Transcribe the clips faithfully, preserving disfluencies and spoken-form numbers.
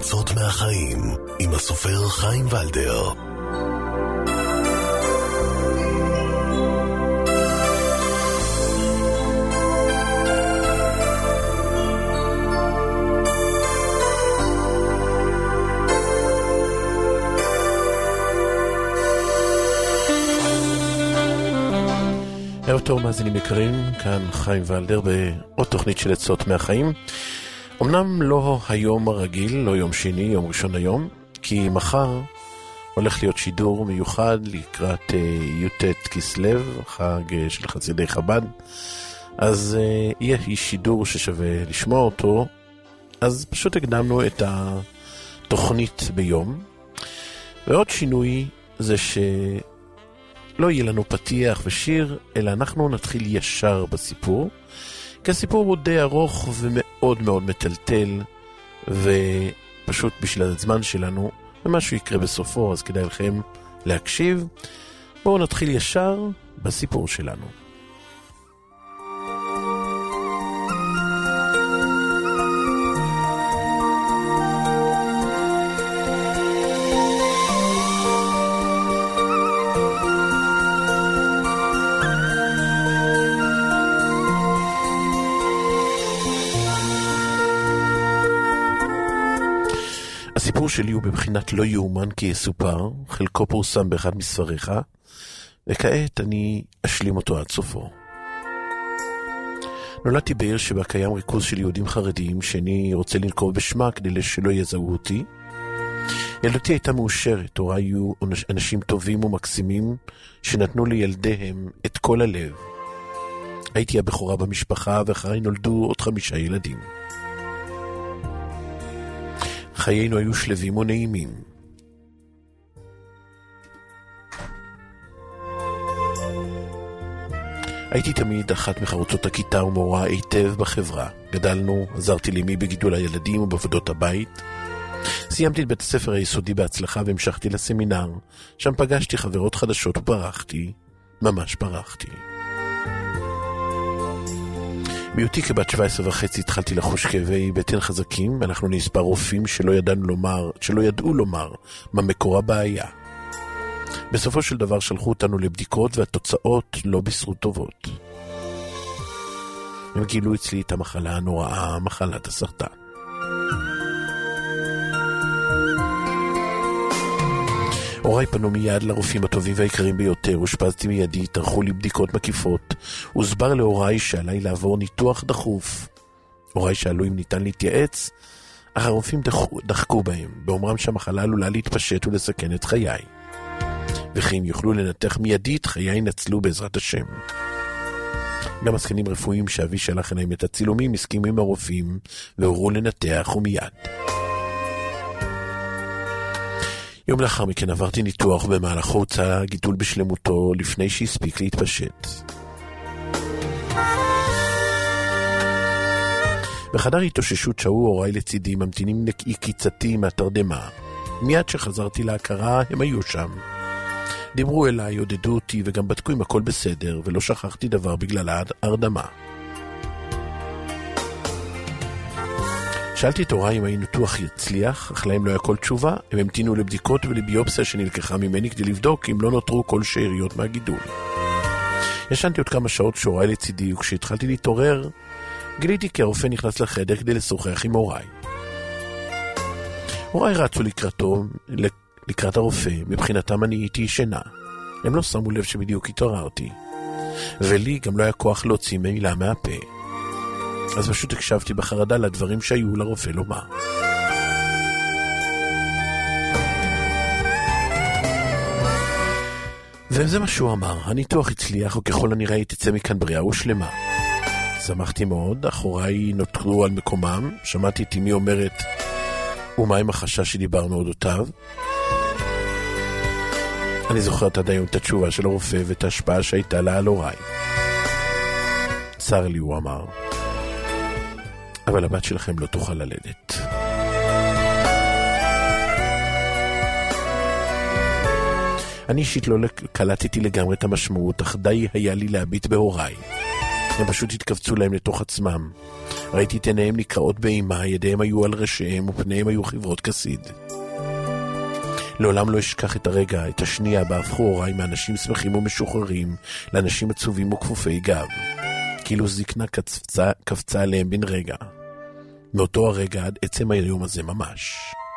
עצות מהחיים עם הסופר חיים ולדר. ערב טוב מאזינים יקרים, כאן חיים ולדר בעוד תוכנית של עצות מהחיים. אמנם לא היום הרגיל, לא יום שני, יום ראשון היום, כי מחר הולך להיות שידור מיוחד לקראת י"ט כסלו, חג של חסידי חב"ד. אז יהיה שידור ששווה לשמוע אותו, אז פשוט הקדמנו את התוכנית ביום. ועוד שינוי זה ש... לא יהיה לנו פתיח ושיר, אלא אנחנו נתחיל ישר בסיפור, כי הסיפור הוא די ארוך ומאוד מאוד מטלטל, ופשוט בשביל הזמן שלנו, ומשהו יקרה בסופו, אז כדאי לכם להקשיב. בואו נתחיל ישר בסיפור שלנו. הסיפור שלי הוא בבחינת לא יאומן כי יסופר, חלקו פורסם באחד מספריך, וכעת אני אשלים אותו עד סופו. נולדתי בעיר שבה קיים ריכוז של יהודים חרדיים שאני רוצה לנקוב בשמה כדי שלא יזהו אותי. ילדתי הייתה מאושרת, הוריי היו אנשים טובים ומקסימים שנתנו לילדיהם את כל הלב. הייתי הבכורה במשפחה ואחריי נולדו עוד חמישה ילדים. חיינו היו שלבים ונעימים. הייתי תמיד אחת מחרוצות הכיתה ומורה היטב בחברה. גדלנו, עזרתי לאמי בגידול הילדים ובעבודות הבית. סיימתי את בית הספר היסודי בהצלחה והמשכתי לסמינר. שם פגשתי חברות חדשות וברחתי, ממש ברחתי. בהיותי כבת שבע עשרה וחצי התחלתי לחוש כאבי בטן חזקים, ואנחנו נספר רופאים שלא ידענו לומר, שלא ידעו לומר מה מקור הבעיה. בסופו של דבר שלחו אותנו לבדיקות והתוצאות לא בישרו טובות. הם גילו אצלי את המחלה הנוראה, מחלת הסרטן. הוריי פנו מיד לרופאים הטובים והעיקרים ביותר, הושפזתי מיידי, טרחו לי בדיקות מקיפות, הוסבר להוריי שעליי לעבור ניתוח דחוף. הוריי שאלו אם ניתן להתייעץ, אך הרופאים דחו, דחקו בהם, באומרם שהמחלה עלולה להתפשט ולסכן את חיי. וכי אם יוכלו לנתח מיידית, חיי נצלו בעזרת השם. גם עסקנים רפואיים שאבי שלח אליהם את הצילומים הסכימו עם הרופאים, והורו לנתח ומיד. יום לאחר מכן עברתי ניתוח במהלכו הוצא גידול בשלמותו לפני שהספיק להתפשט. בחדר התאוששות שהו הוריי לצידי ממתינים לקיצתי מהתרדמה. מיד שחזרתי להכרה הם היו שם. דיברו אליי, עודדו אותי וגם בדקו אם הכל בסדר ולא שכחתי דבר בגלל ההרדמה. שאלתי את הוריי אם הניתוח יצליח, אך להם לא היה כל תשובה. הם המתינו לבדיקות ולביופסיה שנלקחה ממני כדי לבדוק אם לא נותרו כל שאריות מהגידול. ישנתי עוד כמה שעות שהוריי לצידי, וכשהתחלתי להתעורר, גיליתי כי הרופא נכנס לחדר כדי לשוחח עם הוריי. הוריי רצו לקראתו, לקראת הרופא, מבחינתם אני הייתי ישנה. הם לא שמו לב שבדיוק התעוררתי, ולי גם לא היה כוח להוציא מילה מהפה. אז פשוט הקשבתי בחרדה לדברים שהיו לרופא לומר. וזה מה שהוא אמר, הניתוח הצליח וככל הנראה היא תצא מכאן בריאה ושלמה. שמחתי מאוד, אך הוריי נותרו על מקומם, שמעתי את אמי אומרת, ומה עם החשש שדיברנו אודותיו? אני זוכרת עד היום את התשובה של הרופא ואת ההשפעה שהייתה לה על הוריי. צר לי, הוא אמר. אבל הבת שלכם לא תוכל ללדת. אני אישית לא קלטתי לגמרי את המשמעות, אך די היה לי להביט בהוריי. הם פשוט התכווצו להם לתוך עצמם. ראיתי את עיניהם נקראות באימה, ידיהם היו על ראשיהם ופניהם היו חברות כסיד. לעולם לא אשכח את הרגע, את השנייה בה הפכו הוריי מאנשים שמחים ומשוחררים לאנשים עצובים וכפופי גב. כאילו זקנה קפצה, קפצה עליהם בן רגע. מאותו הרגע עד עצם היום הזה ממש.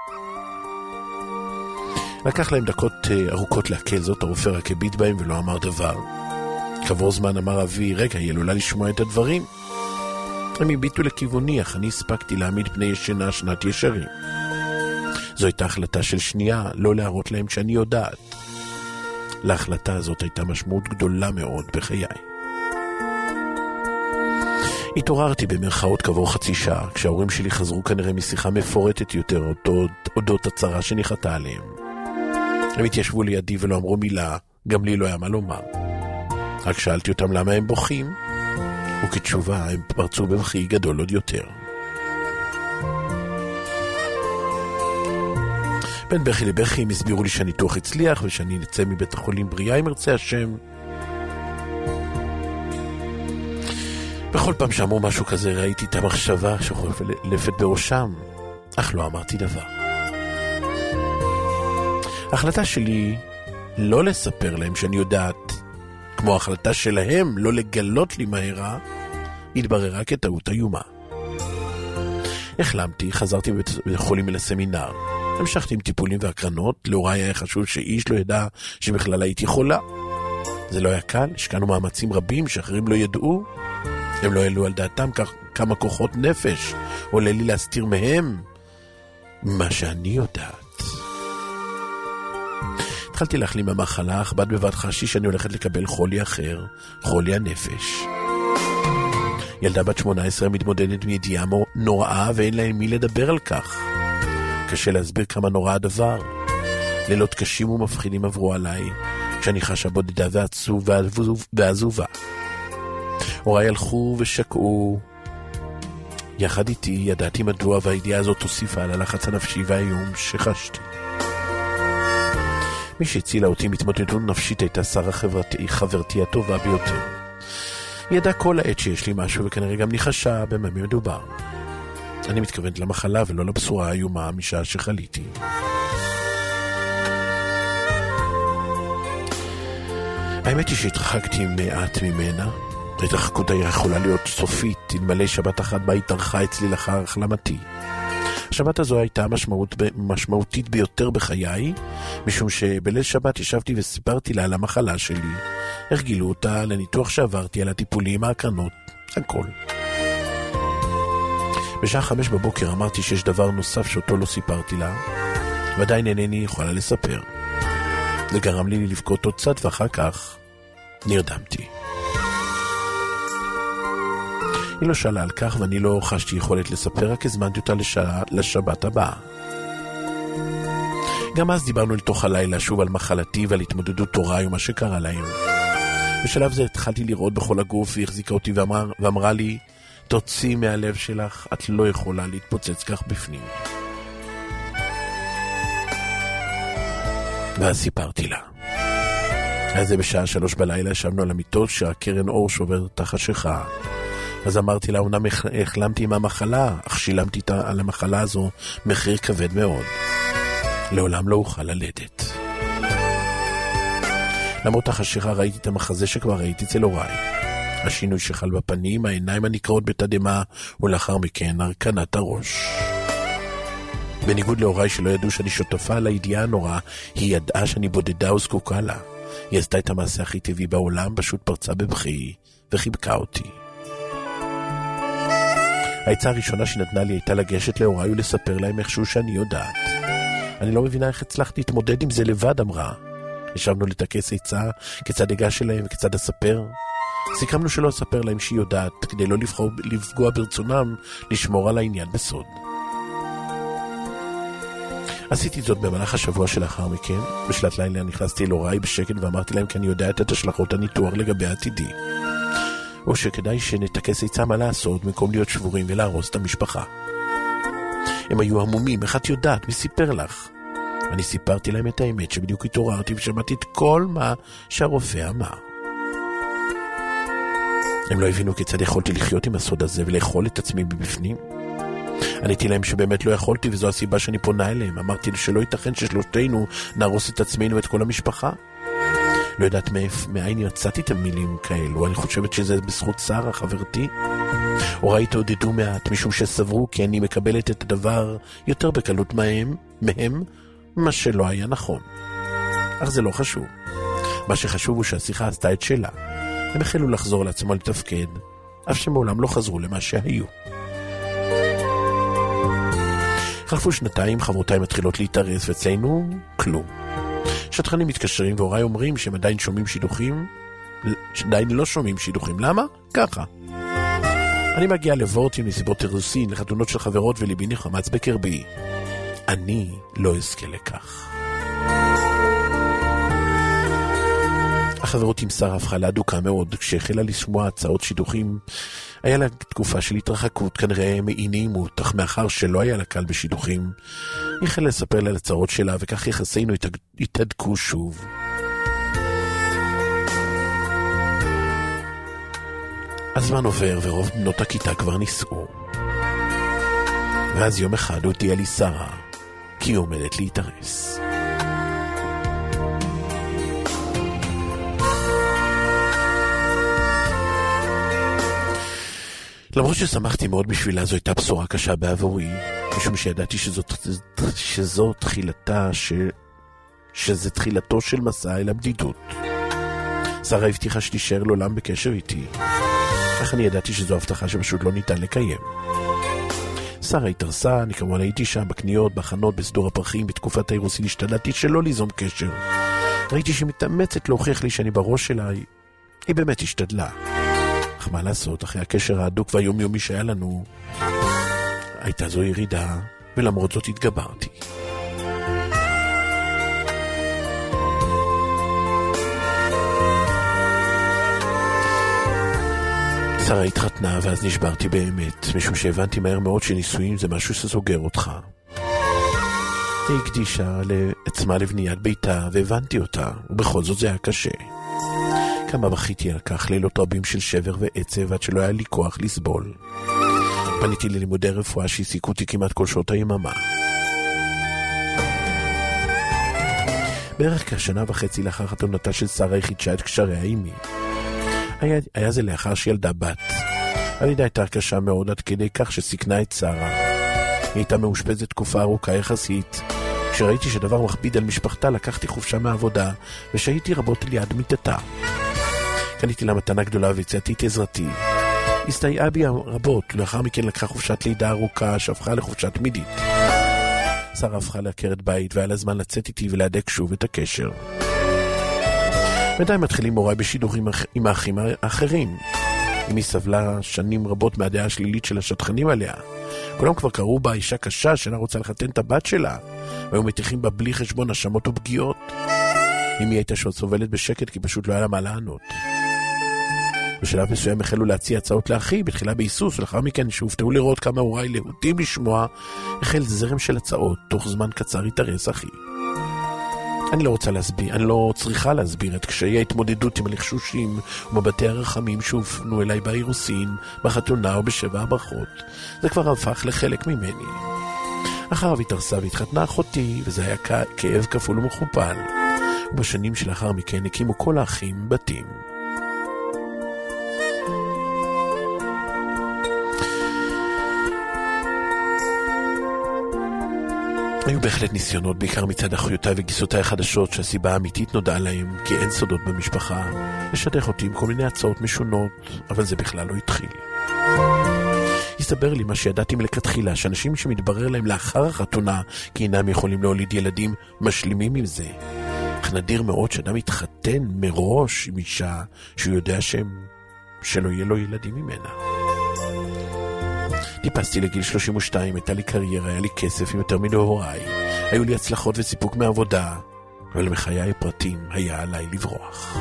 לקח להם דקות ארוכות להקל זאת, הרופא רק הביט בהם ולא אמר דבר. כעבור זמן אמר אבי, רגע, היא עלולה לשמוע את הדברים. הם הביטו לכיווני, אך אני הספקתי להעמיד פני ישנה שנת ישרים. זו הייתה החלטה של שנייה, לא להראות להם שאני יודעת. להחלטה הזאת הייתה משמעות גדולה מאוד בחיי. התעוררתי במרכאות כעבור חצי שעה, כשההורים שלי חזרו כנראה משיחה מפורטת יותר אודות הצרה שניחתה עליהם. הם התיישבו לידי ולא אמרו מילה, גם לי לא היה מה לומר. רק שאלתי אותם למה הם בוכים, וכתשובה הם פרצו במחי גדול עוד יותר. בין בכי לבכי הם הסבירו לי שהניתוח הצליח ושאני נצא מבית החולים בריאה אם ירצה השם. בכל פעם שאמרו משהו כזה ראיתי את המחשבה שחולפת בראשם, אך לא אמרתי דבר. ההחלטה שלי לא לספר להם שאני יודעת, כמו ההחלטה שלהם לא לגלות לי מהרה, התבררה כטעות איומה. החלמתי, חזרתי בבית חולים אל הסמינר. המשכתי עם טיפולים והקרנות, להוריי היה חשוב שאיש לא ידע שבכלל הייתי חולה. זה לא היה קל, השקענו מאמצים רבים שאחרים לא ידעו. הם לא העלו על דעתם כמה כוחות נפש, עולה לי להסתיר מהם מה שאני יודעת. התחלתי להחלים במחלה, אך בד בבד חשתי שאני הולכת לקבל חולי אחר, חולי הנפש. ילדה בת שמונה עשרה מתמודדת מידיעה נוראה ואין להם מי לדבר על כך. קשה להסביר כמה נורא הדבר. לילות קשים ומפחידים עברו עליי, כשאני חשה בודדה ועצוב ועזובה. הוריי הלכו ושקעו. יחד איתי ידעתי מדוע והידיעה הזאת הוסיפה על הלחץ הנפשי והאיום שחשתי. מי שהצילה אותי מתמודדות נפשית הייתה שרה חברתי, חברתי הטובה ביותר. היא ידעה כל העת שיש לי משהו וכנראה גם ניחשה במה מדובר. אני מתכוונת למחלה ולא לבשורה האיומה משעה שחליתי. האמת היא שהתרחקתי מעט ממנה. ההתרחקות יכולה להיות סופית, אלמלא שבת אחת בה התארחה אצלי לאחר החלמתי. השבת הזו הייתה משמעות, משמעותית ביותר בחיי, משום שבליל שבת ישבתי וסיפרתי לה על המחלה שלי. הרגילו אותה לניתוח שעברתי על הטיפולים, ההקרנות, הכל. בשעה חמש בבוקר אמרתי שיש דבר נוסף שאותו לא סיפרתי לה, ועדיין אינני יכולה לספר. זה גרם לי לבכות עוד קצת ואחר כך נרדמתי. היא לא שאלה על כך ואני לא חשתי יכולת לספר, רק הזמנתי אותה לשעה, לשבת הבאה. גם אז דיברנו לתוך הלילה שוב על מחלתי ועל התמודדות תורה ומה שקרה להם. בשלב זה התחלתי לראות בכל הגוף והיא החזיקה אותי ואמר, ואמרה לי, תוציא מהלב שלך, את לא יכולה להתפוצץ כך בפנים. ואז סיפרתי לה. אז זה בשעה שלוש בלילה ישבנו על המיטות שהקרן אור שובר את החשיכה. אז אמרתי לה, אומנם החלמתי עם המחלה, אך שילמתי על המחלה הזו מחיר כבד מאוד. לעולם לא אוכל ללדת. למרות החשיכה ראיתי את המחזה שכבר ראיתי אצל הוריי. השינוי שחל בפנים, העיניים הנקראות בתדמה, ולאחר מכן הרכנת הראש. בניגוד להוריי שלא ידעו שאני שותפה על הידיעה הנורא, היא ידעה שאני בודדה וזקוקה לה. היא עשתה את המעשה הכי טבעי בעולם, פשוט פרצה בבכי וחיבקה אותי. העצה הראשונה שנתנה לי הייתה לגשת להוריי ולספר להם איכשהו שאני יודעת. אני לא מבינה איך הצלחתי להתמודד עם זה לבד, אמרה. ישבנו לתקס עצה, כיצד אגש אליהם וכיצד אספר. סיכמנו שלא אספר להם שהיא יודעת, כדי לא לפגוע, לפגוע ברצונם לשמור על העניין בסוד. עשיתי זאת במהלך השבוע שלאחר מכן. בשלט לילה נכנסתי להוריי בשקט ואמרתי להם כי אני יודעת את השלכות הניתוח לגבי עתידי. או שכדאי שנתקס עצה מה לעשות במקום להיות שבורים ולהרוס את המשפחה. הם היו המומים, איך את יודעת? מי סיפר לך? אני סיפרתי להם את האמת שבדיוק התעוררתי ושמעתי את כל מה שהרופא אמר. הם לא הבינו כיצד יכולתי לחיות עם הסוד הזה ולאכול את עצמי מבפנים. עניתי להם שבאמת לא יכולתי, וזו הסיבה שאני פונה אליהם. אמרתי שלא ייתכן ששלושתנו נהרוס את עצמנו ואת כל המשפחה. לא יודעת מאין יצאתי את המילים כאלו. אני חושבת שזה בזכות שרה, חברתי. הוריי התעודדו מעט, משום שסברו כי אני מקבלת את הדבר יותר בקלות מהם, מהם, מה שלא היה נכון. אך זה לא חשוב. מה שחשוב הוא שהשיחה עשתה את שלה. הם החלו לחזור לעצמו לתפקד, אף שמעולם לא חזרו למה שהיו. חלפו שנתיים, חברותיי מתחילות להתארס, ואצלנו כלום. שטחנים מתקשרים והוריי אומרים שהם עדיין שומעים שידוכים, שעדיין לא שומעים שידוכים. למה? ככה. אני מגיע לוורטים, מסיבות אירוסין, לחתונות של חברות, וליבי נחמץ בקרבי. אני לא אזכה לכך. החברות עם שרה הפכה להדוקה מאוד. כשהחלה לשמוע הצעות שידוכים, היה לה תקופה של התרחקות, כנראה מאי-נעימות, אך מאחר שלא היה לה קל בשידוכים, היא החלה לספר לה על הצעות שלה, וכך יחסינו התהדקו שוב. הזמן עובר ורוב בנות הכיתה כבר נישאו. ואז יום אחד הודיעה לי שרה כי היא עומדת להתארס. למרות ששמחתי מאוד בשבילה, זו הייתה בשורה קשה בעבורי, משום שידעתי שזאת, שזו תחילתה, ש... שזה תחילתו של מסע אל הבדידות. שרה הבטיחה שתישאר לעולם בקשר איתי, אך אני ידעתי שזו הבטחה שפשוט לא ניתן לקיים. שרה התארסה, אני כמובן הייתי שם בקניות, בחנות, בסדור הפרחים, בתקופת האירוסין השתדלתי שלא ליזום קשר. ראיתי שהיא מתאמצת להוכיח לי שאני בראש שלה, היא באמת השתדלה. אך מה לעשות, אחרי הקשר ההדוק והיומיומי שהיה לנו, הייתה זו ירידה, ולמרות זאת התגברתי. שרה התחתנה, ואז נשברתי באמת, משום שהבנתי מהר מאוד שנישואים זה משהו שסוגר אותך. היא הקדישה לעצמה לבניית ביתה, והבנתי אותה, ובכל זאת זה היה קשה. כמה בכיתי על כך, לילות רבים של שבר ועצב, עד שלא היה לי כוח לסבול. פניתי ללימודי רפואה שהעסיקו אותי כמעט כל שעות היממה. בערך כשנה וחצי לאחר חתונתה של שרה, היא חידשה את קשריה עימי. היה, היה זה לאחר שילדה בת. הלידה הייתה קשה מאוד עד כדי כך שסיכנה את שרה. היא הייתה מאושפזת תקופה ארוכה יחסית. כשראיתי שדבר מכביד על משפחתה, לקחתי חופשה מהעבודה, ושהייתי רבות ליד מיטתה. קניתי לה מתנה גדולה והצעתי את עזרתי. הסתייעה בי רבות, לאחר מכן לקחה חופשת לידה ארוכה שהפכה לחופשת מידית. שרה הפכה לעקרת בית, והיה לה זמן לצאת איתי ולהדק שוב את הקשר. בינתיים מתחילים הוריי בשידורים עם האחים האחרים. אמי סבלה שנים רבות מהדעה השלילית של השטחנים עליה. כולם כבר קראו בה אישה קשה שאינה רוצה לחתן את הבת שלה, והיו מתיחים בה בלי חשבון האשמות ופגיעות. אמי הייתה שעוד סובלת בשקט כי פשוט לא היה לה מה לענות. בשלב מסוים החלו להציע הצעות לאחי, בתחילה בהיסוס, ולאחר מכן שהופתעו לראות כמה הוריי להוטים לשמוע, החל זרם של הצעות, תוך זמן קצר התארס אחי. אני לא רוצה להסביר, אני לא צריכה להסביר את קשיי ההתמודדות עם הלחשושים ומבטי הרחמים שהופנו אליי באירוסין, בחתונה או בשבע הברכות. זה כבר הפך לחלק ממני. אחריו התארסה והתחתנה אחותי, וזה היה כאב כפול ומכופל. ובשנים שלאחר מכן הקימו כל האחים בתים. היו בהחלט ניסיונות, בעיקר מצד אחיותיי וגיסותיי החדשות, שהסיבה האמיתית נודעה להם, כי אין סודות במשפחה, לשדך אותי עם כל מיני הצעות משונות, אבל זה בכלל לא התחיל. הסתבר לי מה שידעתי מלכתחילה, שאנשים שמתברר להם לאחר החתונה, כי אינם יכולים להוליד ילדים, משלימים עם זה. אך נדיר מאוד שאדם מתחתן מראש עם אישה, שהוא יודע שהם, שלא יהיה לו ילדים ממנה. טיפסתי לגיל שלושים ושתיים, הייתה לי קריירה, היה לי כסף עם יותר מדי הוריי, היו לי הצלחות וסיפוק מעבודה, אבל מחיי פרטים היה עליי לברוח.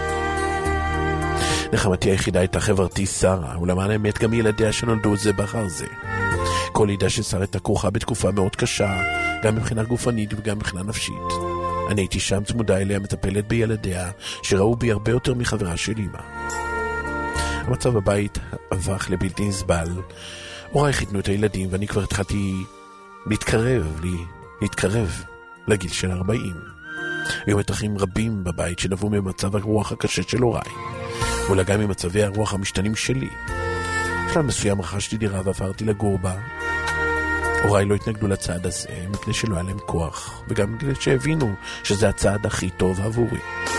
נחמתי היחידה הייתה חברתי שרה, ולמען האמת גם ילדיה שנולדו זה באחר זה. כל לידה של שרה הייתה כרוכה בתקופה מאוד קשה, גם מבחינה גופנית וגם מבחינה נפשית. אני הייתי שם צמודה אליה, מטפלת בילדיה, שראו בי הרבה יותר מחברה של אמא. המצב בבית הפך לבלתי נסבל. הוריי חיתנו את הילדים ואני כבר התחלתי להתקרב, לי, להתקרב לגיל של ארבעים. היו מתחים רבים בבית שנבעו ממצב הרוח הקשה של הוריי, ואולי גם ממצבי הרוח המשתנים שלי. בשלב מסוים רכשתי דירה ועברתי לגור בה. הוריי לא התנגדו לצעד הזה מפני שלא היה להם כוח, וגם מפני שהבינו שזה הצעד הכי טוב עבורי.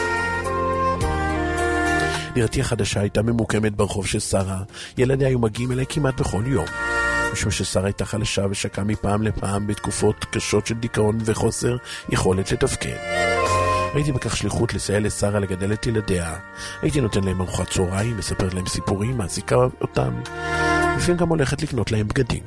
דירתי החדשה הייתה ממוקמת ברחוב של שרה. ילדי היו מגיעים אליי כמעט בכל יום, משום ששרה הייתה חלשה ושקעה מפעם לפעם בתקופות קשות של דיכאון וחוסר יכולת לתפקד. ראיתי בכך שליחות לסייע לשרה לגדל את ילדיה. הייתי נותן להם ארוחת צהריים, מספר להם סיפורים, מעסיקה אותם, לפעמים גם הולכת לקנות להם בגדים.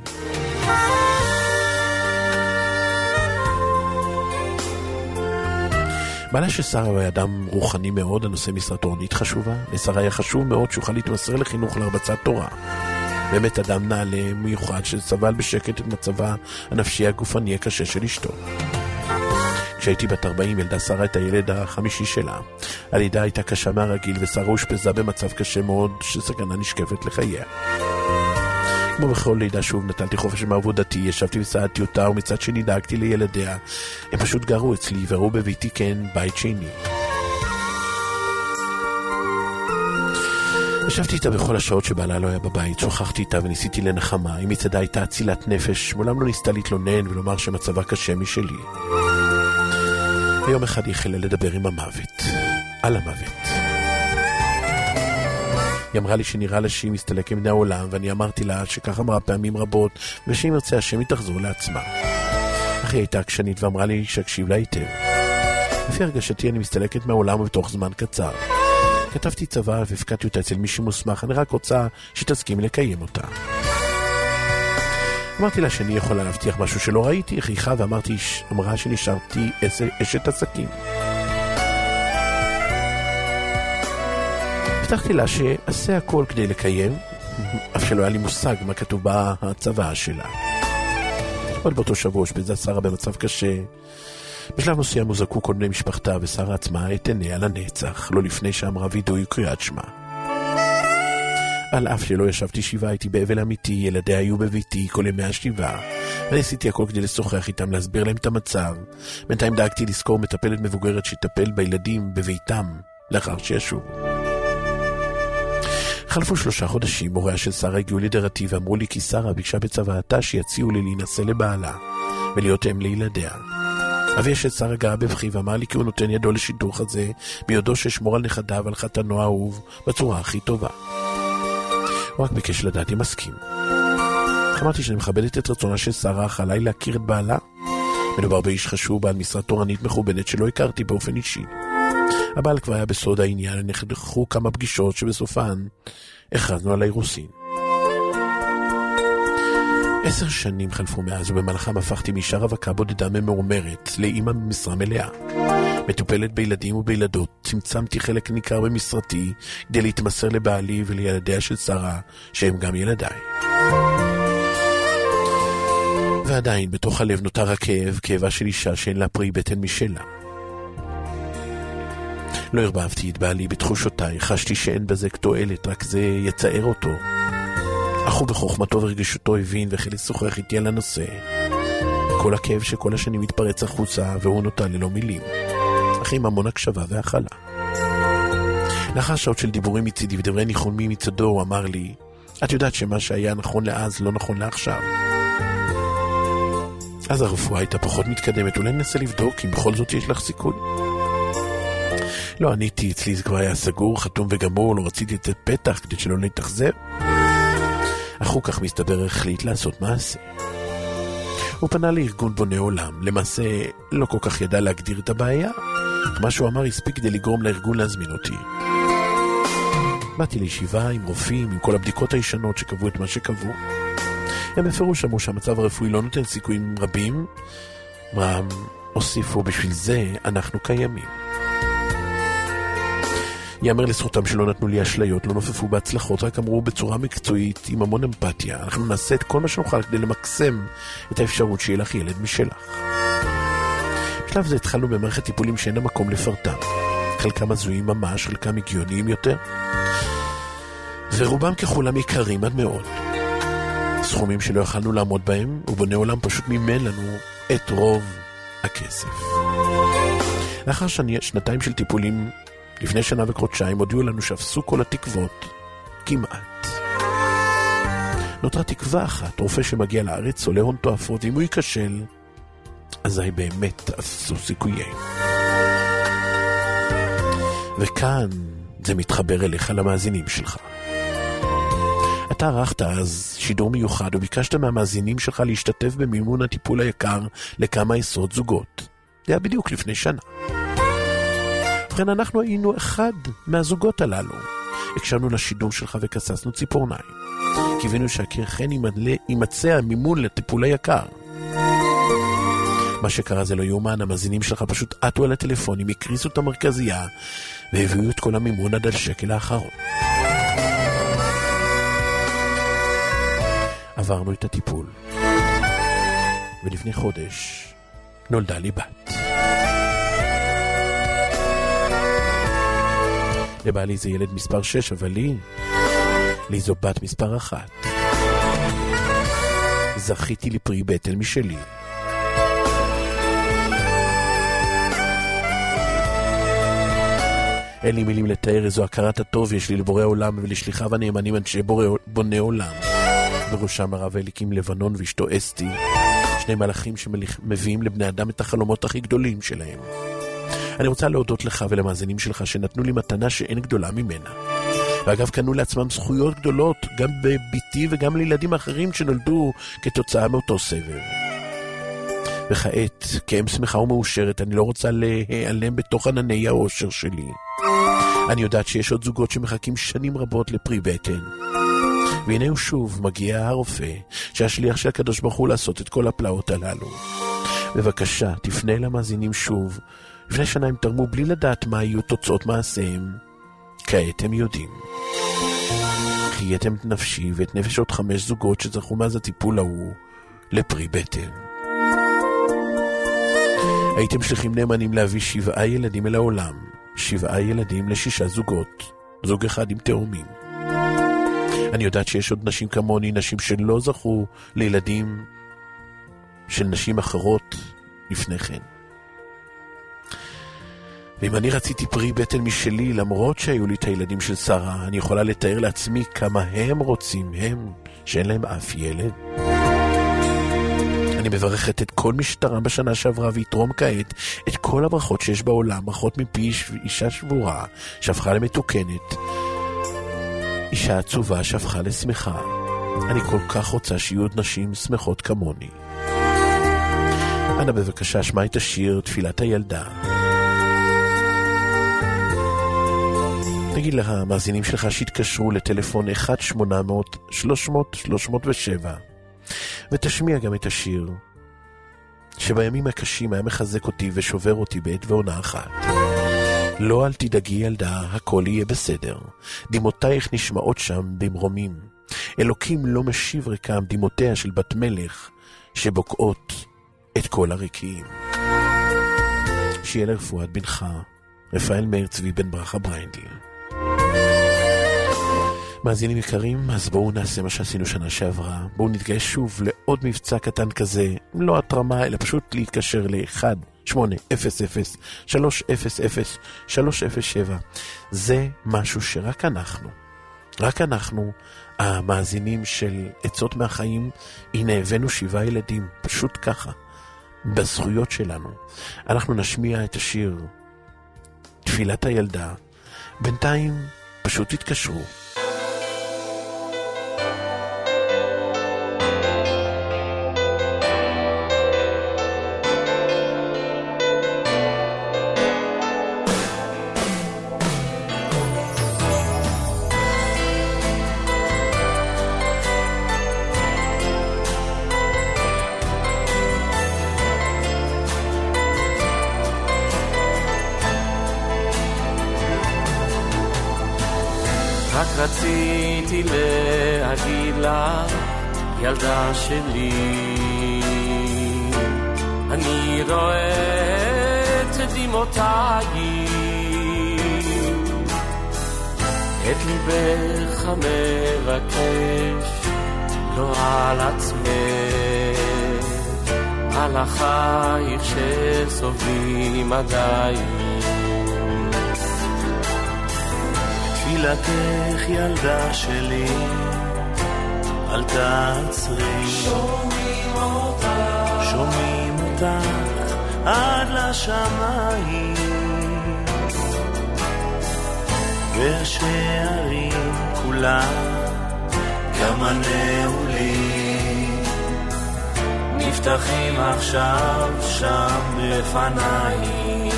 בעלה של שרה הוא אדם רוחני מאוד, הנושא משרה תורנית חשובה. לשרה היה חשוב מאוד שאוכל להתמסר לחינוך להרבצת תורה. באמת אדם נעלה מיוחד שסבל בשקט את מצבה הנפשי הגופני הקשה של אשתו. כשהייתי בת ארבעים ילדה שרה את הילד החמישי שלה. הלידה הייתה קשה מהרגיל ושרה אושפזה במצב קשה מאוד שסכנה נשקפת לחייה. כמו בכל לידה שוב נטלתי חופש מעבודתי, ישבתי וסעדתי אותה ומצד שני דאגתי לילדיה. הם פשוט גרו אצלי וראו בביתי כן בית שני. ישבתי איתה בכל השעות שבעלה לא היה בבית, שוחחתי איתה וניסיתי לנחמה. היא מצדה הייתה אצילת נפש, מעולם לא ניסתה להתלונן ולומר שמצבה קשה משלי. ויום אחד היא החלה לדבר עם המוות, על המוות. היא אמרה לי שנראה לה שהיא מסתלקת מן העולם, ואני אמרתי לה שכך אמרה פעמים רבות, ושאם ירצה השם היא תחזור לעצמה. אך היא הייתה עקשנית ואמרה לי שאקשיב לה היטב. לפי הרגשתי אני מסתלקת מהעולם ובתוך זמן קצר. כתבתי צבא והפקדתי אותה אצל מישהו מוסמך, אני רק רוצה שתסכים לקיים אותה. אמרתי לה שאני יכולה להבטיח משהו שלא ראיתי, חייכה ואמרתי, אמרה שנשארתי אשת עסקים. הבטחתי לה שעשה הכל כדי לקיים, אף שלא היה לי מושג מה כתוב בצבא שלה. עוד באותו שבוע אושפזה שרה במצב קשה. בשלב מסוים הוא זקוק כל בני משפחתה, ושרה עצמה את עיניה לנצח, לא לפני שאמרה וידוי קריאת שמע. על אף שלא ישבתי שבעה, הייתי באבל אמיתי, ילדיה היו בביתי כל ימי השבעה, ועשיתי הכל כדי לשוחח איתם, להסביר להם את המצב. בינתיים דאגתי לזכור מטפלת מבוגרת שתטפל בילדים בביתם לאחר שישוב. חלפו שלושה חודשים, הוריה של שרה הגיעו לידירתי ואמרו לי כי שרה ביקשה בצוואתה שיציעו לי להינשא לבעלה ולהיות אם לילדיה. אביה של שרה גאה בבכי ואמר לי כי הוא נותן ידו לשידוך הזה, ביודו ששמור על נכדיו ועל חתנו האהוב בצורה הכי טובה. הוא רק ביקש לדעת אם מסכים. אמרתי שאני מכבדת את רצונה של שרה, אך עליי להכיר את בעלה. מדובר באיש חשוב, בעל משרה תורנית מכובדת שלא הכרתי באופן אישי. הבעל כבר היה בסוד העניין, נחדכו כמה פגישות שבסופן הכרזנו על האירוסין. עשר שנים חלפו מאז, ובמהלכם הפכתי מאישה רווקה בודדה ממורמרת לאמא במשרה מלאה. מטופלת בילדים ובילדות, צמצמתי חלק ניכר במשרתי כדי להתמסר לבעלי ולילדיה של שרה, שהם גם ילדיי. ועדיין בתוך הלב נותר הכאב, כאבה של אישה שאין לה פרי בטן משלה. לא הרבבתי את בעלי בתחושותיי, חשתי שאין בזה תועלת, רק זה יצער אותו. אך הוא בחוכמתו ורגשותו הבין והחל לשוחח איתי על הנושא. כל הכאב שכל השנים מתפרץ החוצה והוא נותר ללא מילים, אך עם המון הקשבה והחלה. לאחר שעות של דיבורים מצידי ודברי ניחומים מצדו, הוא אמר לי, את יודעת שמה שהיה נכון לאז לא נכון לעכשיו. אז הרפואה הייתה פחות מתקדמת, אולי ננסה לבדוק אם בכל זאת יש לך סיכוי. לא עניתי, אצלי זה כבר היה סגור, חתום וגמור, לא רציתי את פתח כדי שלא להתאכזב. אך הוא כך מסתבר החליט לעשות מעשה. הוא פנה לארגון בוני עולם, למעשה לא כל כך ידע להגדיר את הבעיה, אך מה שהוא אמר הספיק כדי לגרום לארגון להזמין אותי. באתי לישיבה עם רופאים, עם כל הבדיקות הישנות שקבעו את מה שקבעו. הם בפירוש אמרו שהמצב הרפואי לא נותן סיכויים רבים, והם הוסיפו בשביל זה אנחנו קיימים. יאמר לזכותם שלא נתנו לי אשליות, לא נופפו בהצלחות, רק אמרו בצורה מקצועית עם המון אמפתיה, אנחנו נעשה את כל מה שנוכל כדי למקסם את האפשרות שיהיה לך ילד משלך. בשלב זה התחלנו במערכת טיפולים שאין המקום לפרטם, חלקם הזויים ממש, חלקם הגיוניים יותר. ורובם ככולם יקרים עד מאוד. סכומים שלא יכלנו לעמוד בהם, ובוני עולם פשוט מימן לנו את רוב הכסף. לאחר שני, שנתיים של טיפולים, לפני שנה וחודשיים, הודיעו לנו שאפסו כל התקוות, כמעט. נותרה תקווה אחת, רופא שמגיע לארץ, עולה הון תועפות, ואם הוא ייכשל, אזי באמת אפסו סיכוייהם. וכאן זה מתחבר אליך למאזינים שלך. אתה ערכת אז שידור מיוחד וביקשת מהמאזינים שלך להשתתף במימון הטיפול היקר לכמה עשרות זוגות. זה היה בדיוק לפני שנה. ובכן אנחנו היינו אחד מהזוגות הללו. הקשבנו לשידור שלך וכססנו ציפורניים. קיווינו שהכירכן יימצא המימון לטיפול היקר. מה שקרה זה לא יומן, המאזינים שלך פשוט עטו על הטלפונים, הקריסו את המרכזייה והביאו את כל המימון עד השקל האחרון. עברנו את הטיפול, ולפני חודש נולדה לי בת. לבעלי זה ילד מספר שש, אבל לי, לי זו בת מספר אחת. זכיתי לפרי בטן משלי. אין לי מילים לתאר איזו הכרת הטוב יש לי לבורא עולם ולשליחיו הנאמנים אנשי בוני עולם. בראשם הרב אליקים לבנון ואשתו אסתי, שני מלאכים שמביאים לבני אדם את החלומות הכי גדולים שלהם. אני רוצה להודות לך ולמאזינים שלך שנתנו לי מתנה שאין גדולה ממנה. ואגב, קנו לעצמם זכויות גדולות גם בביתי וגם לילדים אחרים שנולדו כתוצאה מאותו סבב. וכעת, כאם שמחה ומאושרת, אני לא רוצה להיעלם בתוך ענני האושר שלי. אני יודעת שיש עוד זוגות שמחכים שנים רבות לפרי בטן. והנה הוא שוב מגיע הרופא, שהשליח של הקדוש ברוך הוא לעשות את כל הפלאות הללו. בבקשה, תפנה למאזינים שוב. לפני שנה הם תרמו בלי לדעת מה יהיו תוצאות מעשיהם. כעת הם יודעים. חייתם את נפשי ואת נפש עוד חמש זוגות שזכו מאז הטיפול ההוא לפרי בטן. הייתם שליחים נאמנים להביא שבעה ילדים אל העולם. שבעה ילדים לשישה זוגות. זוג אחד עם תאומים. אני יודעת שיש עוד נשים כמוני, נשים שלא זכו לילדים של נשים אחרות לפני כן. ואם אני רציתי פרי בטן משלי, למרות שהיו לי את הילדים של שרה, אני יכולה לתאר לעצמי כמה הם רוצים, הם, שאין להם אף ילד. אני מברכת את כל מי שתרם בשנה שעברה ויתרום כעת את כל הברכות שיש בעולם, ברכות מפי אישה שבורה שהפכה למתוקנת, אישה עצובה שהפכה לשמחה. אני כל כך רוצה שיהיו עוד נשים שמחות כמוני. אנא בבקשה שמע את השיר תפילת הילדה. תגיד למאזינים שלך שהתקשרו לטלפון אחד שמונה אפס אפס שלוש מאות שלוש מאות ושבע ותשמיע גם את השיר שבימים הקשים היה מחזק אותי ושובר אותי בעת ועונה אחת. לא אל תדאגי ילדה, הכל יהיה בסדר. דמעותייך נשמעות שם במרומים. אלוקים לא משיב ריקם דמעותיה של בת מלך שבוקעות את כל הריקים. שיהיה לרפואת בנך רפאל מאיר צבי בן ברכה בריינדל. מאזינים יקרים, אז בואו נעשה מה שעשינו שנה שעברה. בואו נתגייס שוב לעוד מבצע קטן כזה, לא התרמה, אלא פשוט להתקשר ל-אחד שמונה אפס אפס שלוש אפס אפס שלוש אפס שבע. זה משהו שרק אנחנו, רק אנחנו, המאזינים של עצות מהחיים, הנה הבאנו שבעה ילדים, פשוט ככה, בזכויות שלנו. אנחנו נשמיע את השיר תפילת הילדה. בינתיים פשוט תתקשרו. רק רציתי להגיד לך, ילדה שלי, אני רואה את דמעותייך, את ליבך מבקש לא על עצמך, על החייך שסובלים עדיין. תפילתך ילדה שלי, אל תעצרי, שומעים אותך, שומעים אותך עד לשמיים, והשערים כולם גם הנעולים נפתחים עכשיו שם לפניי.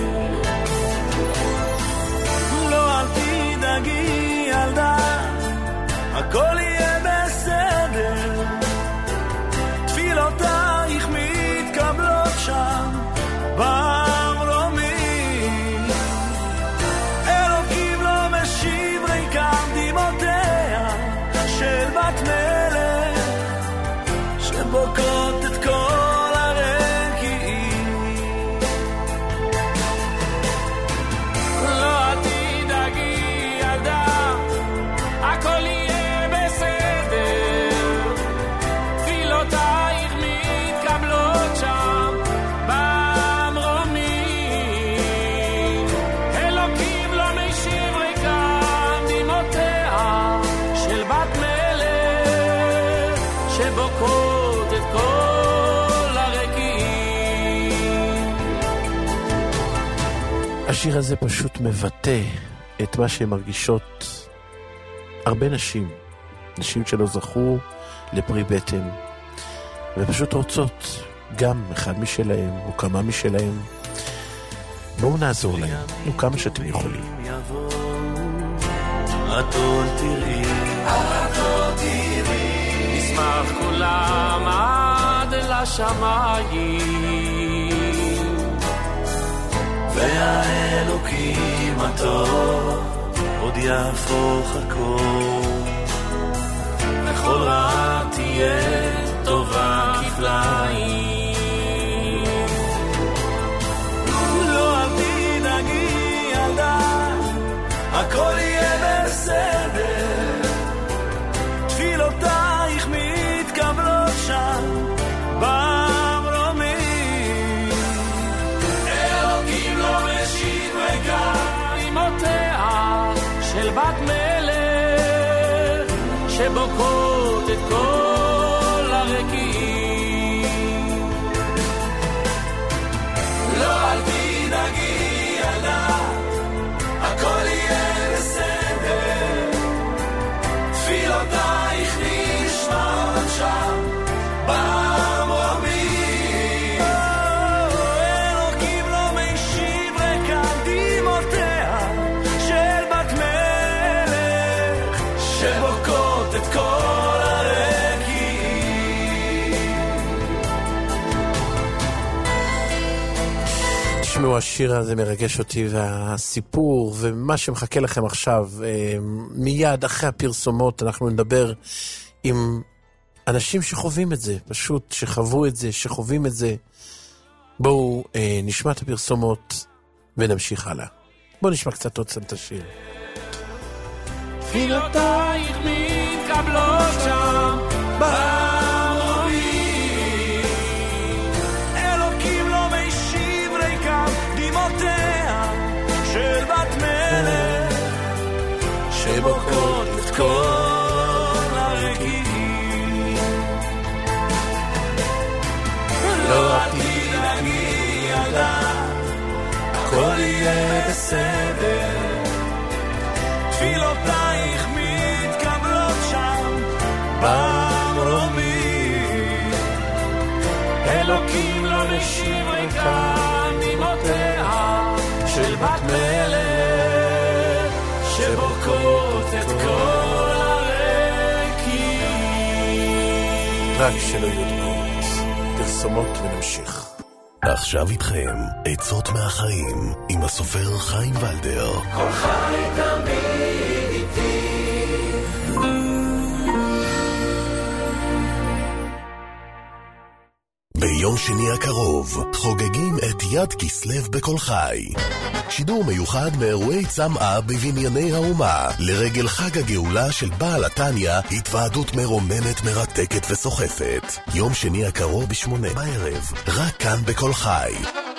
לא אל תדאגי ילדה, הכל יהיה בסדר, תפילותייך מתקבלות שם במרומים, אלוקים לא משיב ריקם דמעותיה של בת מלך שבוקעות את כל הרקיעים. לא תדאגי ילדה, הכל יהיה בסדר, תפילותייך מתקבלות שם במרומים, אלוקים לא משיב ריקם דמעותיה של בת מלך שבוקעות את כל הרקיעים. השיר הזה פשוט מבטא את מה שהן מרגישות הרבה נשים, נשים שלא זכו לפרי בטן ופשוט רוצות גם אחד משלהם או כמה משלהם. בואו נעזור להם, נו כמה שאתם יכולים. את עוד תראי, את עוד תראי, נשמח כולם עד לשמיים, והאלוקים הטוב עוד יהפוך הכל, וכל רע תהיה טובה כפליים. לא אל תדאגי ילדה, הכל יהיה בסדר, תפילותייך מתקבלות שם במרומים, אלוקים לא משיב ריקם דמעותיה של בת מלך שבוקעות את כל הרקיעים. לא אל תדאגי ילדה, הכל יהיה בסדר, תפילותייך נשמעות שם במרומים, אלוקים לא משיב ריקם דמעותיה של בת מלך שבוקעות את כל הרקיעים. תשמעו, השיר הזה מרגש אותי, והסיפור ומה שמחכה לכם עכשיו, מיד אחרי הפרסומות אנחנו נדבר עם אנשים שחווים את זה, פשוט שחוו את זה, שחווים את זה. בואו נשמע את הפרסומות ונמשיך הלאה. בואו נשמע קצת עוד את השיר. תפילותייך מתקבלות שם במרומים, אלוקים לא משיב ריקם דמעותיה של בת מלך שבוקעות את כל הרקיעים. לא אל תדאגי ילדה, הכל יהיה בסדר, תפילותייך מתקבלות שם במרומים, אלוקים לא משיב ריקם דמעותיה של בת מלך שבוקעות את כל הרקיעים. רק שלא יהיו דמעות. פרסומות ונמשיך. עכשיו איתכם עצות מהחיים עם הסופר חיים ולדר. כל חי תמיד איתי. ביום יום שני הקרוב חוגגים את יד כסלו בכל חי. שידור מיוחד מאירועי צמאה בבנייני האומה לרגל חג הגאולה של בעל התניה, התוועדות מרוממת, מרתקת וסוחפת. יום שני הקרוב בשמונה בערב, רק כאן בכל חי.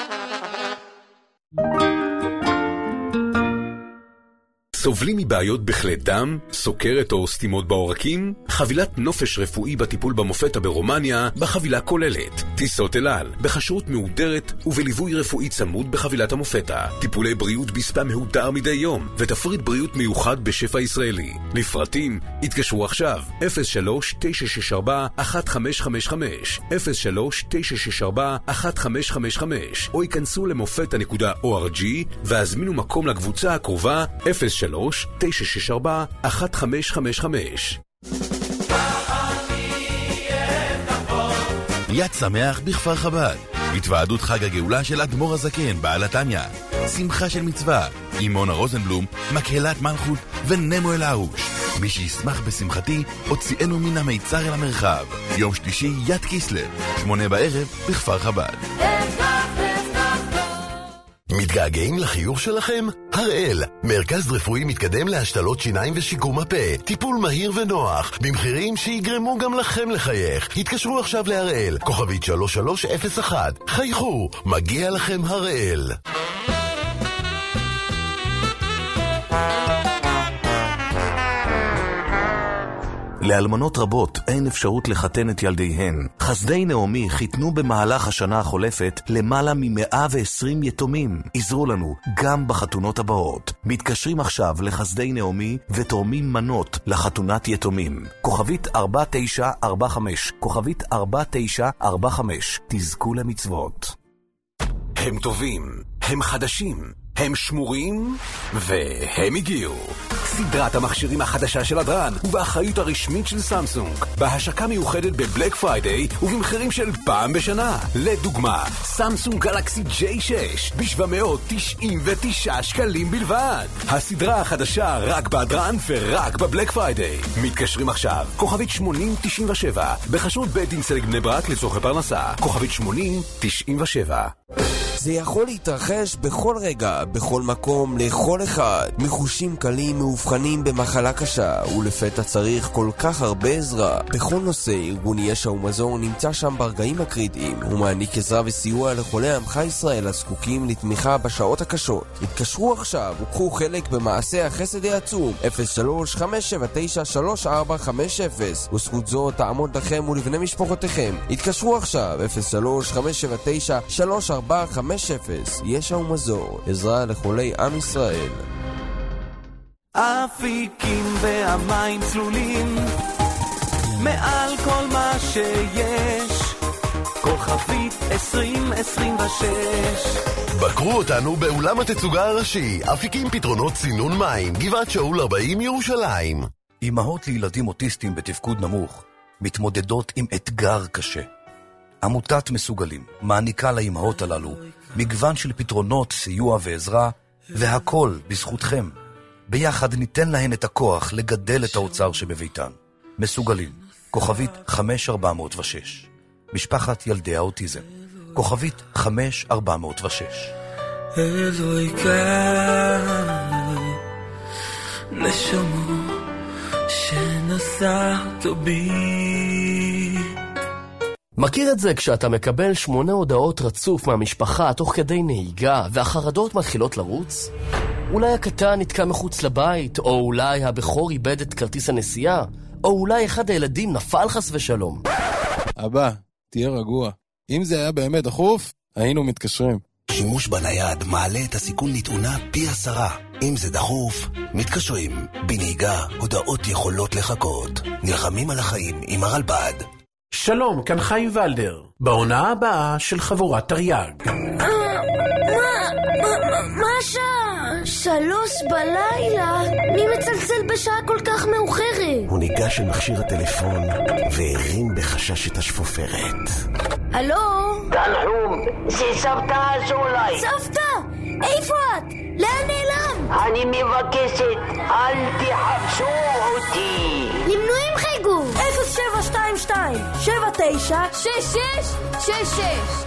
סובלים מבעיות בכלי דם, סוכרת או סתימות בעורקים? חבילת נופש רפואי בטיפול במופתא ברומניה בחבילה כוללת טיסות אל על, בכשרות מהודרת ובליווי רפואי צמוד בחבילת המופתא, טיפולי בריאות בספא מהודר מדי יום ותפריט בריאות מיוחד בשפע ישראלי. לפרטים התקשרו עכשיו אפס שלוש תשע שש ארבע אחת חמש חמש חמש אפס שלוש תשע שש ארבע אחת חמש חמש חמש או ייכנסו למופתא נקודה או אר ג'י והזמינו מקום לקבוצה הקרובה אפס שלוש תשע שש ארבע אחת חמש חמש חמש. יד שמח בכפר חב"ד, התוועדות חג הגאולה של אדמו"ר הזקן בעל התניא, שמחה של מצווה, אימונה רוזנבלום, מקהלת מלכות ונמו אל האוש. מי שישמח בשמחתי הוציאנו מן המיצר אל המרחב. יום שלישי יד כסלו, שמונה בערב בכפר חב"ד. מתגעגעים לחיוך שלכם? הראל, מרכז רפואי מתקדם להשתלות שיניים ושיקום הפה, טיפול מהיר ונוח, במחירים שיגרמו גם לכם לחייך. התקשרו עכשיו להראל, כוכבית שלוש שלוש אפס אחת. חייכו, מגיע לכם הראל. לאלמנות רבות אין אפשרות לחתן את ילדיהן. חסדי נעמי חיתנו במהלך השנה החולפת למעלה מ-מאה ועשרים יתומים. עזרו לנו גם בחתונות הבאות. מתקשרים עכשיו לחסדי נעמי ותורמים מנות לחתונת יתומים. כוכבית ארבע תשע ארבע חמש, כוכבית ארבע תשע ארבע חמש. תזכו למצוות. הם טובים, הם חדשים, הם שמורים, והם הגיעו. סדרת המכשירים החדשה של הדרן, ובאחריות הרשמית של סמסונג, בהשקה מיוחדת בבלק פריידיי, ובמחירים של פעם בשנה. לדוגמה, סמסונג גלקסי ג'יי שש, ב-שבע מאות תשעים ותשעה שקלים בלבד. הסדרה החדשה רק בהדרן ורק בבלק פריידיי. מתקשרים עכשיו, כוכבית שמונים תשעים ושבע, בחשרות בית דין צדק בני ברק לצורכי פרנסה, כוכבית שמונים תשעים ושבע. זה יכול להתרחש בכל רגע, בכל מקום, לכל אחד. מחושים קלים מאובחנים במחלה קשה, ולפתע צריך כל כך הרבה עזרה. בכל נושא, ארגון ישע ומזור נמצא שם ברגעים הקריטיים, ומעניק עזרה וסיוע לחולי עמך ישראל הזקוקים לתמיכה בשעות הקשות. התקשרו עכשיו וקחו חלק במעשה החסד העצום. אפס שלוש חמש שבע תשע שלוש ארבע חמש אפס, וזכות זו תעמוד לכם ולבני משפחותיכם. התקשרו עכשיו אפס שלוש חמש שבע תשע שלוש ארבע חמש אפס. ישע ומזור, עזרה לחולי עם ישראל. אפיקים והמים צלולים מעל כל מה שיש, כוכבית עשרים עשרים ושש. בקרו אותנו באולם התצוגה הראשי, אפיקים פתרונות סינון מים, גבעת שאול ארבעים ירושלים. אמהות לילדים אוטיסטים בתפקוד נמוך מתמודדות עם אתגר קשה. עמותת מסוגלים מעניקה לאמהות הללו מגוון של פתרונות, סיוע ועזרה, והכל בזכותכם. ביחד ניתן להן את הכוח לגדל את האוצר שבביתן. מסוגלים, כוכבית חמש ארבע מאות ושש. משפחת ילדי האוטיזם, כוכבית חמש ארבע מאות ושש. אלוהי כאן נשמו שנסעת בי. מכיר את זה כשאתה מקבל שמונה הודעות רצוף מהמשפחה תוך כדי נהיגה והחרדות מתחילות לרוץ? אולי הקטן נתקע מחוץ לבית, או אולי הבכור איבד את כרטיס הנסיעה, או אולי אחד הילדים נפל חס ושלום. אבא, תהיה רגוע. אם זה היה באמת דחוף, היינו מתקשרים. שימוש בנייד מעלה את הסיכון לתאונה פי עשרה. אם זה דחוף, מתקשרים. בנהיגה, הודעות יכולות לחכות. נלחמים על החיים עם הרלב"ד. שלום, כאן חיים ולדר, בעונה הבאה של חבורת תרי"ג. מה? מה השעה? שלוש בלילה? מי מצלצל בשעה כל כך מאוחרת? הוא ניגש אל מכשיר הטלפון והרים בחשש את השפופרת. הלו? תנחום, זה סבתא הזו אולי. סבתא? איפה את? לאן נעלם? אני מבקשת, אל תחפשו אותי. למנועים חייגו אפס שבע שתיים שתיים שבע תשע שש שש שש שש.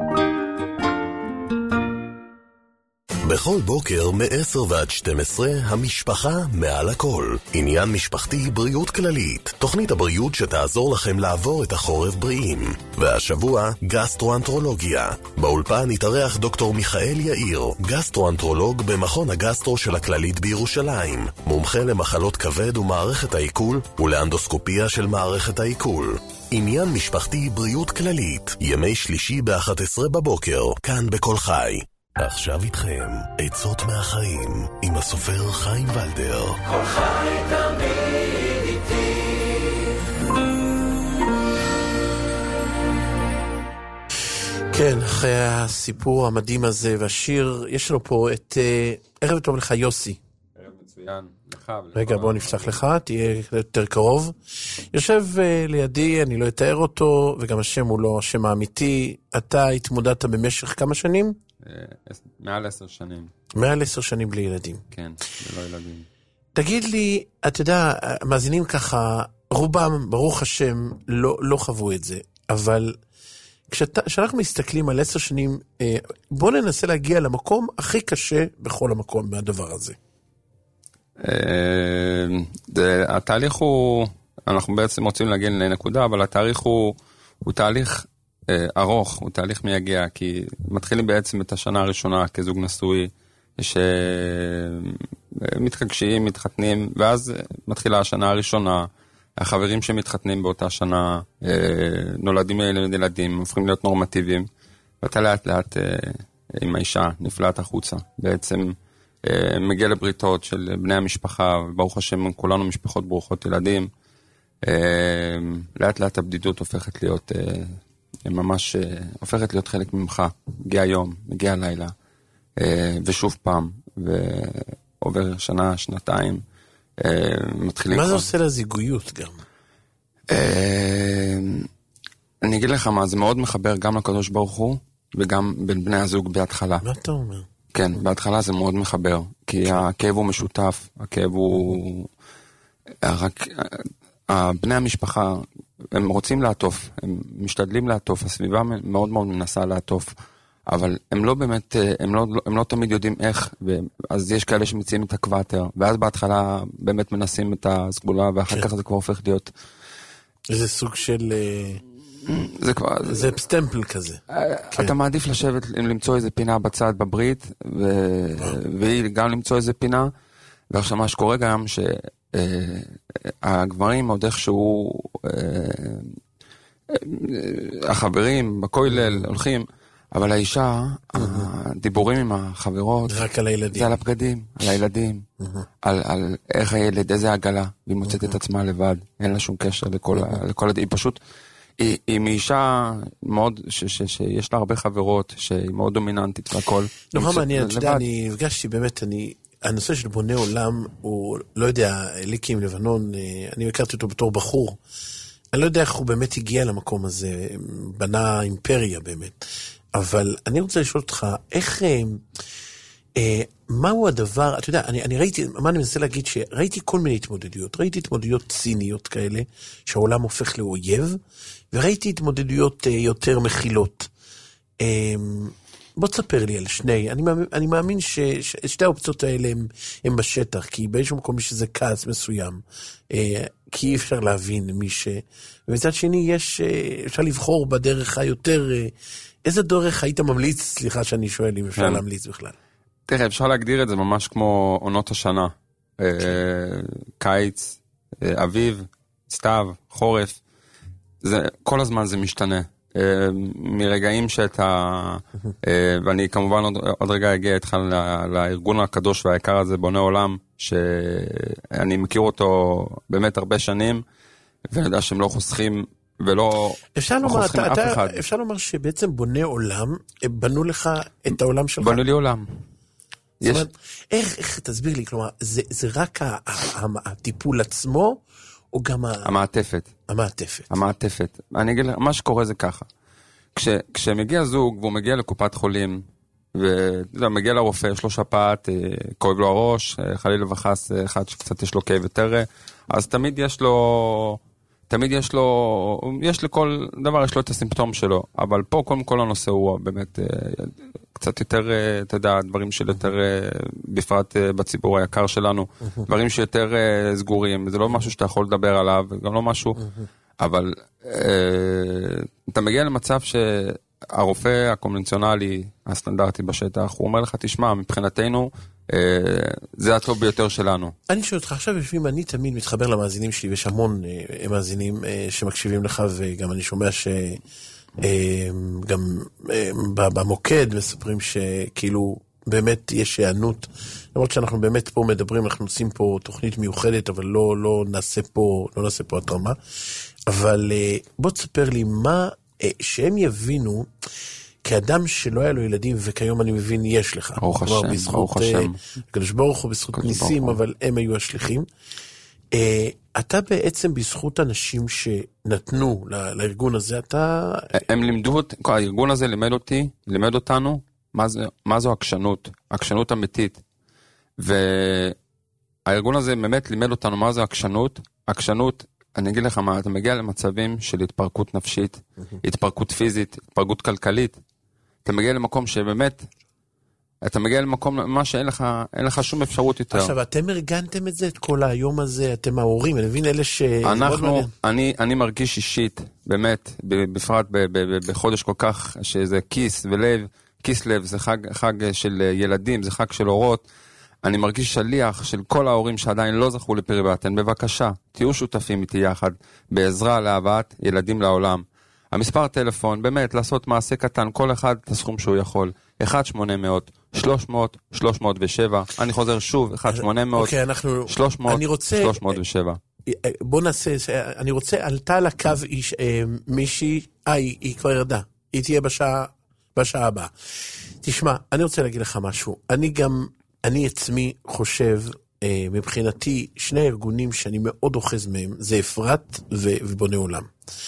בכל בוקר מ-עשר ועד שתים עשרה, המשפחה מעל הכל. עניין משפחתי, בריאות כללית. תוכנית הבריאות שתעזור לכם לעבור את החורף בריאים. והשבוע, גסטרואנטרולוגיה. באולפן התארח דוקטור מיכאל יאיר, גסטרואנטרולוג במכון הגסטרו של הכללית בירושלים. מומחה למחלות כבד ומערכת העיכול, ולאנדוסקופיה של מערכת העיכול. עניין משפחתי, בריאות כללית. ימי שלישי ב-אחת עשרה בבוקר, כאן בכל חי. עכשיו איתכם, עצות מהחיים, עם הסופר חיים ולדר. כל חי תמיד איתי. כן, אחרי הסיפור המדהים הזה והשיר, יש לנו פה את uh, ערב טוב לך יוסי. ערב מצוין, לך. רגע, בוא נפתח לך, תהיה יותר קרוב. יושב uh, לידי, אני לא אתאר אותו, וגם השם הוא לא השם האמיתי. אתה התמודדת במשך כמה שנים? מעל עשר שנים. מעל עשר שנים בלי ילדים. כן, בלא ילדים. תגיד לי, אתה יודע, מאזינים ככה, רובם, ברוך השם, לא, לא חוו את זה, אבל כשאתה, כשאנחנו מסתכלים על עשר שנים, בוא ננסה להגיע למקום הכי קשה בכל המקום מהדבר הזה. התהליך הוא, אנחנו בעצם רוצים להגיע לנקודה, אבל התהליך הוא, הוא תהליך ארוך, הוא תהליך מייגע, כי מתחילים בעצם את השנה הראשונה כזוג נשוי, שמתחגשים, מתחתנים, ואז מתחילה השנה הראשונה, החברים שמתחתנים באותה שנה, נולדים ילדים, הופכים להיות נורמטיביים, ואתה לאט לאט עם האישה נפלט החוצה, בעצם מגיע לבריתות של בני המשפחה, וברוך השם כולנו משפחות ברוכות ילדים, לאט לאט הבדידות הופכת להיות ממש הופכת להיות חלק ממך, מגיע היום, מגיע לילה, ושוב פעם, ועובר שנה, שנתיים, מתחילים... מה זה עושה לזיגויות גם? אני אגיד לך מה, זה מאוד מחבר גם לקדוש ברוך הוא, וגם בין בני הזוג בהתחלה. מה אתה אומר? כן, בהתחלה זה מאוד מחבר, כי הכאב הוא משותף, הכאב הוא... רק... בני המשפחה, הם רוצים לעטוף, הם משתדלים לעטוף, הסביבה מאוד מאוד מנסה לעטוף, אבל הם לא באמת, הם לא, הם לא תמיד יודעים איך, אז יש כאלה שמציעים את הקוואטר, ואז בהתחלה באמת מנסים את הסגולה, ואחר כך זה כבר הופך להיות... איזה סוג של... זה כבר... זה סטמפל כזה. אתה מעדיף לשבת, למצוא איזה פינה בצד בברית, והיא גם למצוא איזה פינה, ועכשיו מה שקורה גם ש... הגברים עוד איכשהו החברים בכולל הולכים, אבל האישה, הדיבורים עם החברות, רק על הילדים. זה על הבגדים, על הילדים, על איך הילד, איזה עגלה, והיא מוצאת את עצמה לבד, אין לה שום קשר לכל הד... היא פשוט, היא מאישה מאוד, שיש לה הרבה חברות, שהיא מאוד דומיננטית והכל. נורא מעניין, אתה יודע, אני הפגשתי באמת, אני... הנושא של בונה עולם הוא, לא יודע, ליקי עם לבנון, אני הכרתי אותו בתור בחור, אני לא יודע איך הוא באמת הגיע למקום הזה, בנה אימפריה באמת, אבל אני רוצה לשאול אותך, איך, אה, מהו הדבר, אתה יודע, אני, אני ראיתי, מה אני מנסה להגיד, שראיתי כל מיני התמודדויות, ראיתי התמודדויות ציניות כאלה, שהעולם הופך לאויב, וראיתי התמודדויות אה, יותר מכילות, אה, בוא תספר לי על שני, אני מאמין, אני מאמין ששתי האופציות האלה הם, הם בשטח, כי באיזשהו מקום יש איזה כעס מסוים, אה, כי אי אפשר להבין מי ש... ובצד שני יש, אה, אפשר לבחור בדרך היותר, אה, איזה דרך היית ממליץ, סליחה שאני שואל אם אפשר להמליץ בכלל. תראה, אפשר להגדיר את זה ממש כמו עונות השנה, אה, קיץ, אה, אביב, סתיו, חורף, זה, כל הזמן זה משתנה. מרגעים שאתה, ואני כמובן עוד, עוד רגע אגיע איתך לארגון הקדוש והיקר הזה, בונה עולם, שאני מכיר אותו באמת הרבה שנים, ואני יודע שהם לא חוסכים, ולא לא חוסכים אתה, אף אתה, אחד. אפשר לומר שבעצם בונה עולם, הם בנו לך את העולם שלך? בנו לי עולם. זאת אומרת, איך, איך, תסביר לי, כלומר, זה, זה רק הטיפול עצמו, או גם המעטפת. המעטפת. המעטפת. אני אגיד לך, מה שקורה זה ככה. כש, כשמגיע זוג, והוא מגיע לקופת חולים, ומגיע לרופא, יש לו שפעת, כואב לו הראש, חלילה וחס, אחד שקצת יש לו כאב יותר, אז תמיד יש לו תמיד יש לו, יש לכל דבר, יש לו את הסימפטום שלו, אבל פה קודם כל הנושא הוא באמת קצת יותר, אתה יודע, דברים של יותר, בפרט בציבור היקר שלנו, דברים שיותר סגורים, זה לא משהו שאתה יכול לדבר עליו, גם לא משהו, אבל אתה מגיע למצב שהרופא הקונבנציונלי, הסטנדרטי בשטח, הוא אומר לך, תשמע, מבחינתנו, זה הטוב ביותר שלנו. אני שואל אותך, עכשיו יושבים, אני תמיד מתחבר למאזינים שלי, ויש המון מאזינים שמקשיבים לך, וגם אני שומע שגם במוקד מספרים שכאילו באמת יש הענות, למרות שאנחנו באמת פה מדברים, אנחנו עושים פה תוכנית מיוחדת, אבל לא, לא נעשה פה, לא נעשה פה התרמה, אבל בוא תספר לי מה, שהם יבינו, כאדם שלא היה לו ילדים, וכיום אני מבין, יש לך. ברוך השם, ברוך השם. הקדוש ברוך הוא, בזכות ניסים, אבל הם היו השליחים. אתה בעצם בזכות אנשים שנתנו לארגון הזה, אתה... הם לימדו, הארגון הזה לימד אותי, לימד אותנו, מה זו עקשנות, עקשנות אמיתית. והארגון הזה באמת לימד אותנו מה זו עקשנות, עקשנות, אני אגיד לך מה, אתה מגיע למצבים של התפרקות נפשית, התפרקות פיזית, התפרקות כלכלית, אתה מגיע למקום שבאמת, אתה מגיע למקום מה שאין לך, אין לך שום אפשרות יותר. עכשיו, אתם ארגנתם את זה, את כל היום הזה, אתם ההורים, אני מבין אלה ש... אנחנו, אני, אני מרגיש אישית, באמת, בפרט בחודש כל כך, שזה כיס ולב, כיס לב, זה חג, חג של ילדים, זה חג של אורות, אני מרגיש שליח של כל ההורים שעדיין לא זכו לפרי בטן. בבקשה, תהיו שותפים איתי יחד, בעזרה להבאת ילדים לעולם. המספר טלפון, באמת, לעשות מעשה קטן, כל אחד את הסכום שהוא יכול. אחת שמונה מאות שלוש מאות שלוש מאות ושבע. אני חוזר שוב, אחת שמונה מאות שלוש מאות שלוש מאות ושבע. בוא נעשה, אני רוצה, עלתה על הקו איש, מישהי, אה, היא, היא כבר ירדה. היא תהיה בשעה, בשעה הבאה. תשמע, אני רוצה להגיד לך משהו. אני גם... אני עצמי חושב, מבחינתי, שני הארגונים שאני מאוד אוחז מהם, זה אפרת ובונה עולם.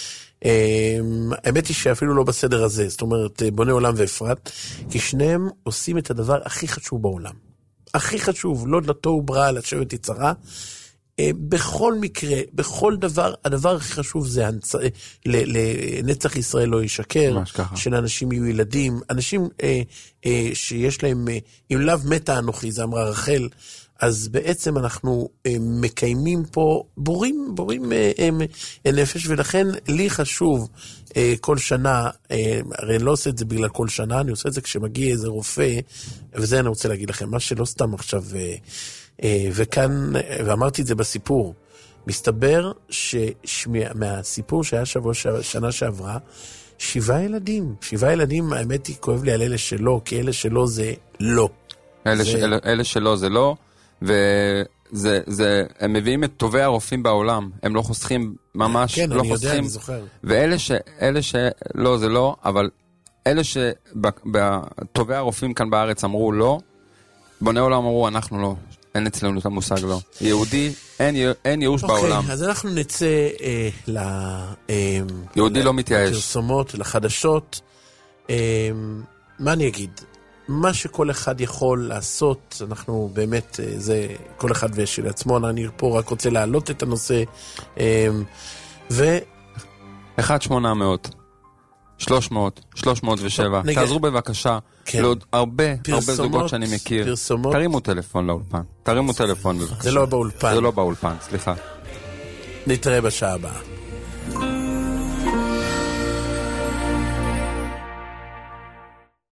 האמת היא שאפילו לא בסדר הזה, זאת אומרת, בונה עולם ואפרת, כי שניהם עושים את הדבר הכי חשוב בעולם. הכי חשוב, לא דלתו ברא, לשבת יצרה. בכל מקרה, בכל דבר, הדבר הכי חשוב זה לנצח ישראל לא ישקר, שלאנשים יהיו ילדים, אנשים שיש להם, אם לאו מתה אנוכי, זה אמרה רחל, אז בעצם אנחנו מקיימים פה, בורים, בורים נפש, ולכן לי חשוב כל שנה, הרי אני לא עושה את זה בגלל כל שנה, אני עושה את זה כשמגיע איזה רופא, וזה אני רוצה להגיד לכם, מה שלא סתם עכשיו... וכאן, ואמרתי את זה בסיפור, מסתבר שמהסיפור שהיה שבוע שנה שעברה, שבעה ילדים, שבעה ילדים, האמת היא, כואב לי על אלה שלא, כי אלה שלא זה לא. אלה, זה... אלה, אלה שלא זה לא, וזה, זה, הם מביאים את טובי הרופאים בעולם, הם לא חוסכים, ממש כן, לא אני חוסכים. יודע, אני זוכר. ואלה ש, אלה שלא זה לא, אבל אלה שטובי הרופאים כאן בארץ אמרו לא, בוני עולם אמרו אנחנו לא. אין אצלנו את המושג לא. יהודי, אין, אין ייאוש okay, בעולם. אוקיי, אז אנחנו נצא אה, ל... אה, יהודי לא מתייאש. לפרסומות, לחדשות. אה, מה אני אגיד? מה שכל אחד יכול לעשות, אנחנו באמת, אה, זה כל אחד ושל עצמו, אני פה רק רוצה להעלות את הנושא. אה, ו... אחת שמונה מאות שלוש מאות שלוש מאות ושבע. תעזרו בבקשה. כן. לעוד הרבה, הרבה זוגות שאני מכיר. פרסומות. תרימו טלפון לאולפן. תרימו טלפון בבקשה. זה לא באולפן. זה לא באולפן, סליחה. נתראה בשעה הבאה.